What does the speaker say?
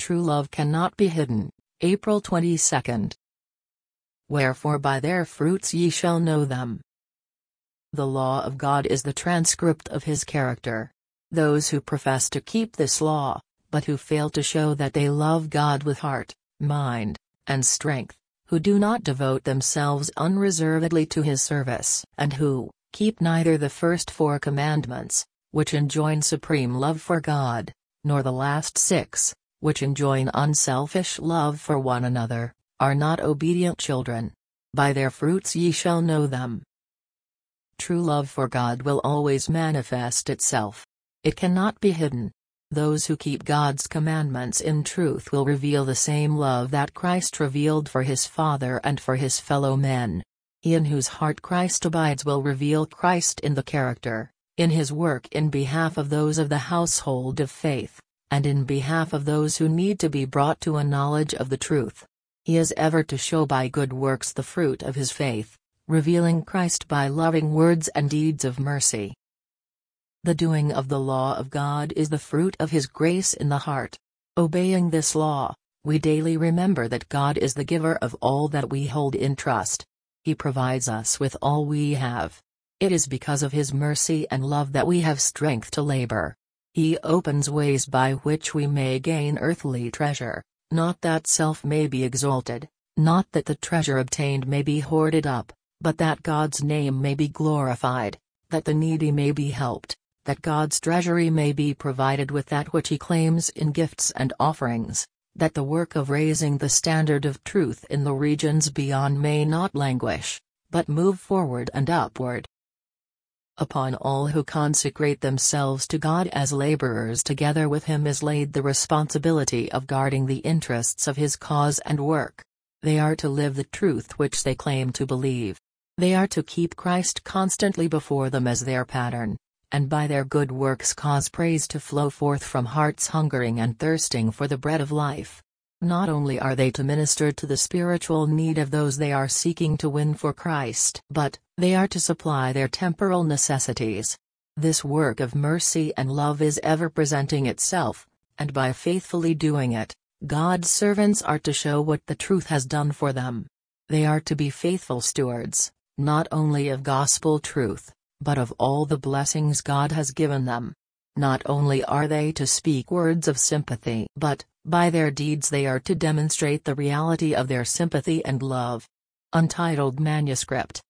true love cannot be hidden. April 22. Wherefore by their fruits ye shall know them. The law of God is the transcript of his character. Those who profess to keep this law, but who fail to show that they love God with heart, mind, and strength, who do not devote themselves unreservedly to his service, and who keep neither the first 4 commandments, which enjoin supreme love for God, nor the last 6, which enjoin unselfish love for one another, are not obedient children. By their fruits ye shall know them. True love for God will always manifest itself. It cannot be hidden. Those who keep God's commandments in truth will reveal the same love that Christ revealed for his Father and for his fellow men. He in whose heart Christ abides will reveal Christ in the character, in his work in behalf of those of the household of faith, and in behalf of those who need to be brought to a knowledge of the truth. He is ever to show by good works the fruit of his faith, revealing Christ by loving words and deeds of mercy. The doing of the law of God is the fruit of his grace in the heart. Obeying this law, we daily remember that God is the giver of all that we hold in trust. He provides us with all we have. It is because of his mercy and love that we have strength to labor. He opens ways by which we may gain earthly treasure, not that self may be exalted, not that the treasure obtained may be hoarded up, but that God's name may be glorified, that the needy may be helped, that God's treasury may be provided with that which he claims in gifts and offerings, that the work of raising the standard of truth in the regions beyond may not languish, but move forward and upward. Upon all who consecrate themselves to God as laborers together with him is laid the responsibility of guarding the interests of his cause and work. They are to live the truth which they claim to believe. They are to keep Christ constantly before them as their pattern, and by their good works cause praise to flow forth from hearts hungering and thirsting for the bread of life. Not only are they to minister to the spiritual need of those they are seeking to win for Christ, but they are to supply their temporal necessities. This work of mercy and love is ever presenting itself, and by faithfully doing it, God's servants are to show what the truth has done for them. They are to be faithful stewards, not only of gospel truth, but of all the blessings God has given them. Not only are they to speak words of sympathy, but, by their deeds they are to demonstrate the reality of their sympathy and love. Untitled Manuscript.